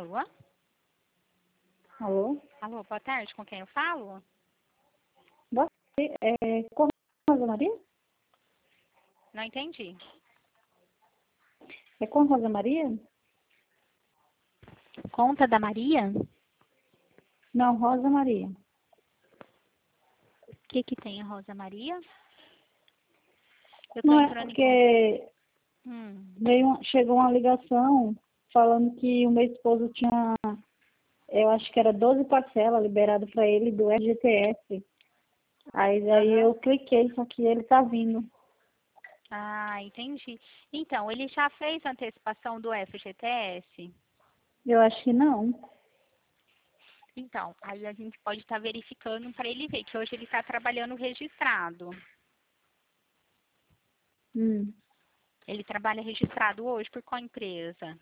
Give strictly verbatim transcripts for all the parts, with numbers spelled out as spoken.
Alô? Alô? Alô, boa tarde, com quem eu falo? Boa tarde. É com Rosa Maria? Não entendi. É com Rosa Maria? Conta da Maria? Não, Rosa Maria. O que que tem a Rosa Maria? Eu tô Não é entrando em contato. porque Hum, veio, uma- chegou uma ligação falando que o meu esposo tinha, eu acho que era doze parcelas liberadas para ele do F G T S. Aí daí aham. eu cliquei, só que ele tá vindo. Ah, entendi. Então, ele já fez a antecipação do F G T S? Eu acho que não. Então, aí a gente pode estar verificando para ele ver que hoje ele está trabalhando registrado. Hum. Ele trabalha registrado hoje por qual empresa?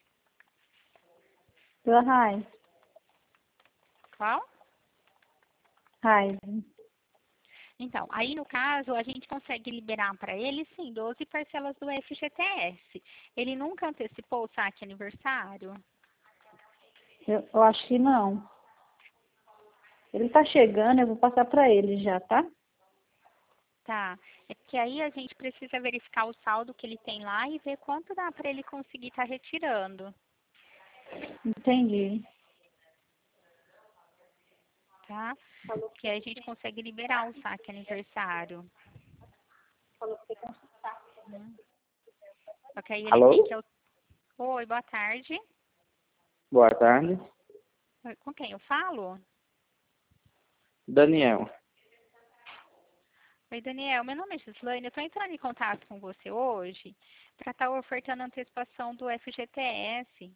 Pela Raiz. Qual? Raiz. Então, aí no caso, a gente consegue liberar para ele, sim, doze parcelas do F G T S. Ele nunca antecipou o saque aniversário? Eu, eu acho que não. Ele tá chegando, eu vou passar para ele já, tá? Tá. É porque aí a gente precisa verificar o saldo que ele tem lá e ver quanto dá para ele conseguir estar retirando, Entendi. tá? Que aí a gente consegue liberar o saque aniversário. Hum. Só que aí ele tem Alô? que... Oi, boa tarde. Boa tarde. Oi, com quem eu falo? Daniel. Oi, Daniel. Meu nome é Gislaine. Eu estou entrando em contato com você hoje para estar ofertando a antecipação do F G T S,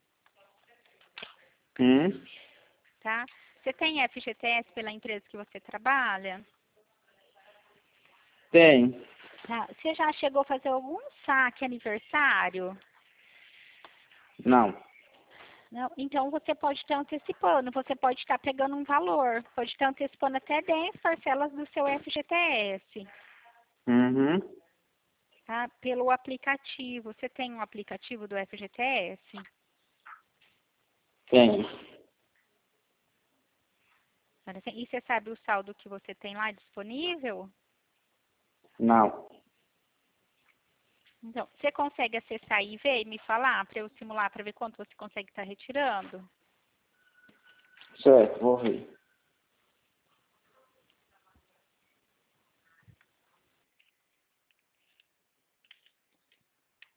Hum? tá? Você tem F G T S pela empresa que você trabalha? Tem. Tá. Você já chegou a fazer algum saque aniversário? Não. Não? Então você pode estar antecipando, você pode estar pegando um valor, pode estar antecipando até dez parcelas do seu F G T S, Uhum. tá? Pelo aplicativo. Você tem um aplicativo do F G T S? Tem. E você sabe o saldo que você tem lá disponível? Não. Então, você consegue acessar e ver e me falar para eu simular para ver quanto você consegue estar retirando? Certo, vou ver.